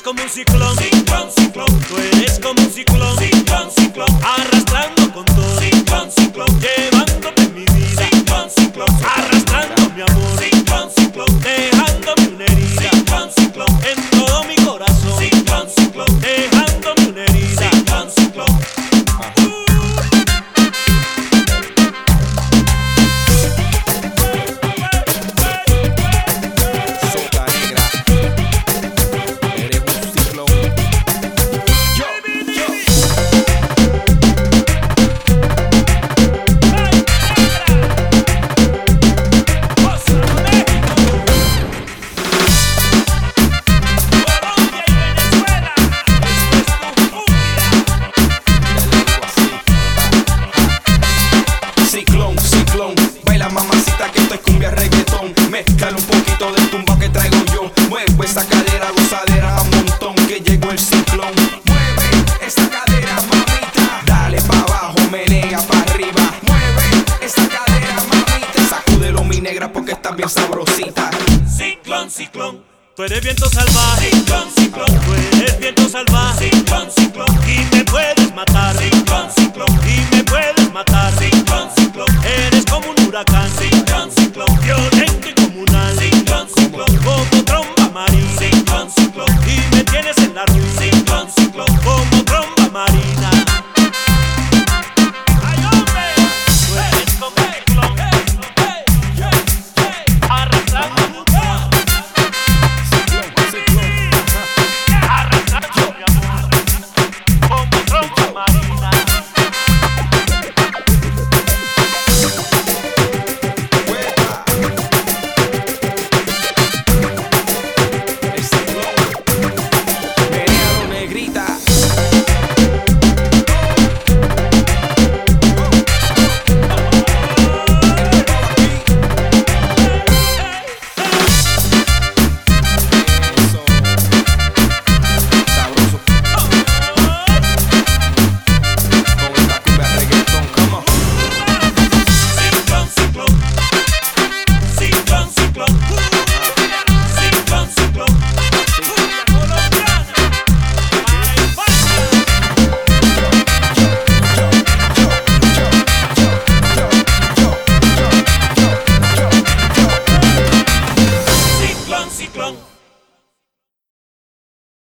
como un ciclón, ciclón, ciclón. Tú eres como un ciclón, ciclón, ciclón. Arrastrando con todo, ciclón, ciclón. Llevándome en mi vida, ciclón, ciclón. Arrastrando mi amor, ciclón, ciclón. Dejándome una herida, ciclón, ciclón. En todo mi corazón, ciclón, ciclón. Dejándome una herida, ciclón, ciclón. Baila mamacita que esto es cumbia reggaetón. Mezcala un poquito del tumba que traigo yo. Mueve esa cadera, gozadera a un montón. Que llegó el ciclón. Mueve esa cadera, mamita. Dale pa' abajo, menea pa' arriba. Mueve esa cadera, mamita. Sacúdelo mi negra porque estás bien sabrosita. Ciclón, ciclón. Tú eres viento salvaje, ciclón, ciclón. Tú eres viento salvaje, ciclón, ciclón. Y me puedes matar, ciclón, ciclón. Y me puedes matar, ciclón, ciclón. Eres como un huracán, ciclón, ciclón. Yo